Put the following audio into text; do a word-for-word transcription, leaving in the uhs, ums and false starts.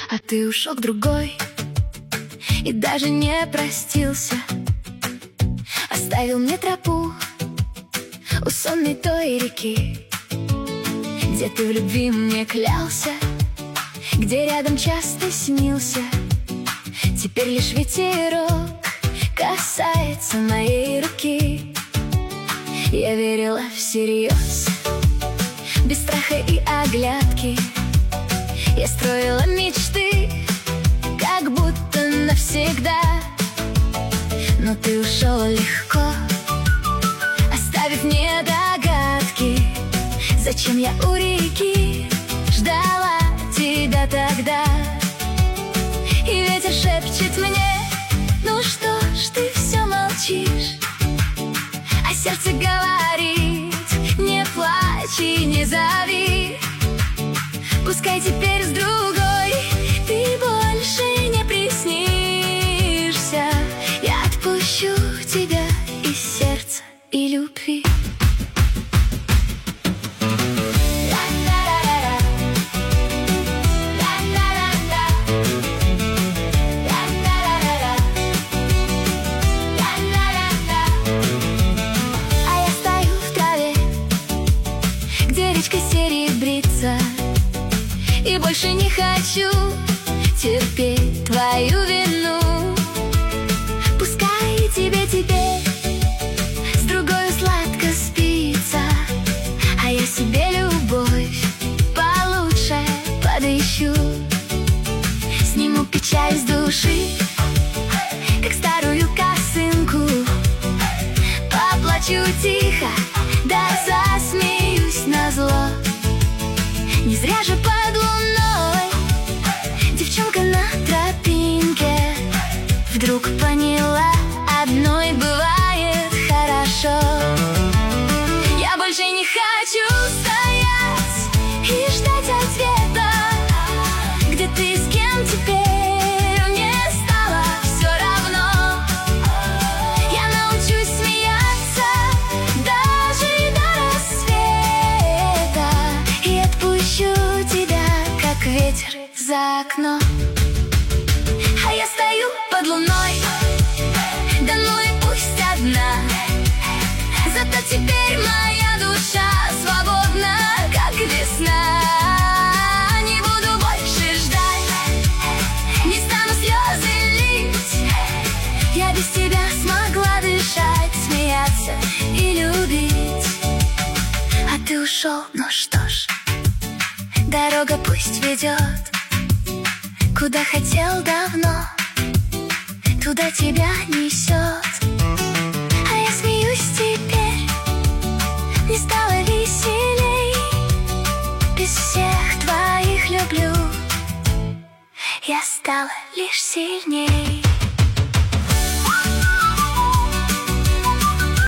А ты ушел к другой и даже не простился. Оставил мне тропу у сонной той реки, где ты в любви мне клялся, где рядом часто снился. Теперь лишь ветерок касается моей руки. Я верила всерьез, без страха и оглядки. Я строила мечты, как будто навсегда. Но ты ушел легко, оставив мне догадки. Зачем я у реки ждала тебя тогда? И ветер шепчет мне: ну что ж ты все молчишь? А сердце говорит: не плачь и не зови. Пускай теперь с другой ты больше не приснишься. Я отпущу тебя из сердца и любви. А я стою в траве, где речка серебрится, и больше не хочу терпеть твою вину. Пускай тебе теперь с другой сладко спится, а я себе любовь получше подыщу. Сниму печаль с души, как старую косынку. Поплачу тихо, да засмеюсь назло. Не зря же под луной девчонка на тропинке вдруг поняла: одной бывает хорошо. Я больше не хочу стоять и ждать ответа, где ты, с кем теперь, мне стало все равно. Я научусь смеяться даже и до рассвета, и отпущу тебя, как ветер за окно. А я стою под луной, да ну и пусть одна. Зато теперь моя душа свободна, как весна. Не буду больше ждать, не стану слезы лить. Я без тебя смогла дышать, смеяться и любить. А ты ушел, ну что ж, дорога пусть ведет, куда хотел давно, туда тебя несет. А я смеюсь теперь, не стало веселей. Без всех твоих люблю я стала лишь сильней.